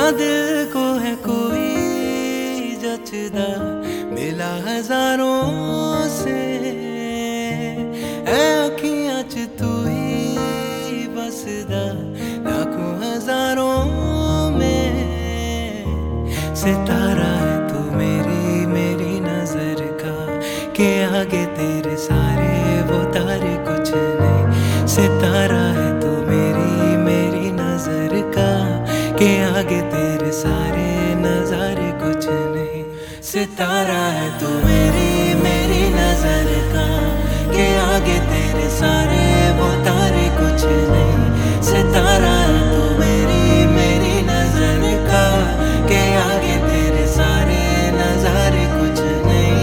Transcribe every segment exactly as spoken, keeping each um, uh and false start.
दिल को है कोई जचदा मिला हजारों से, ऐ अखियां च तू ही बसदा लाखों हजारों में। सितारा है तू मेरी मेरी नजर का, के आगे तेरे सारे वो तारे कुछ नहीं। सितारा है तू मेरी मेरी नजर का, के आगे तेरे सारे नजारे कुछ नहीं। सितारा है तू मेरी मेरी नजर का, के आगे तेरे सारे वो तारे कुछ नहीं। सितारा है तू मेरी मेरी नजर का, के आगे तेरे सारे नजारे कुछ नहीं।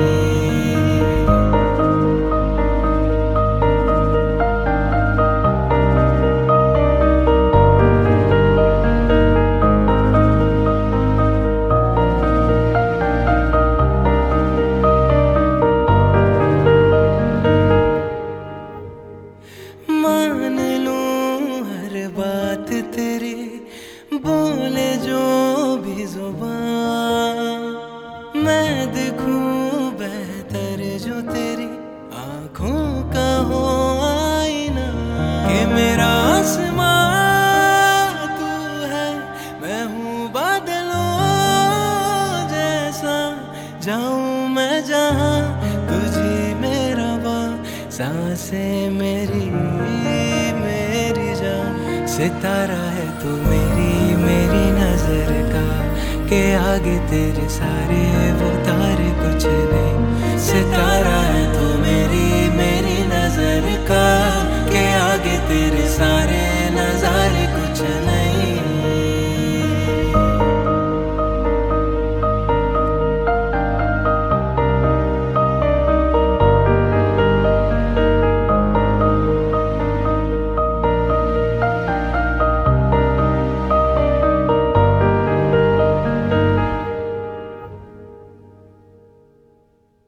मान लूं हर बात तेरी, बोले जो भी जुबान, मैं दिखूं बेहतर जो तेरी आंखों का हो आईना। कि मेरा आसमां तू है, मैं हूँ बादलों जैसा, जाऊं मैं जहाँ तुझे मेरा बा, सांसें मेरी मेरी जान। सितारा है तू मेरी मेरी नजर का, के आगे तेरे सारे वो तारे कुछ नहीं। सितारा है तू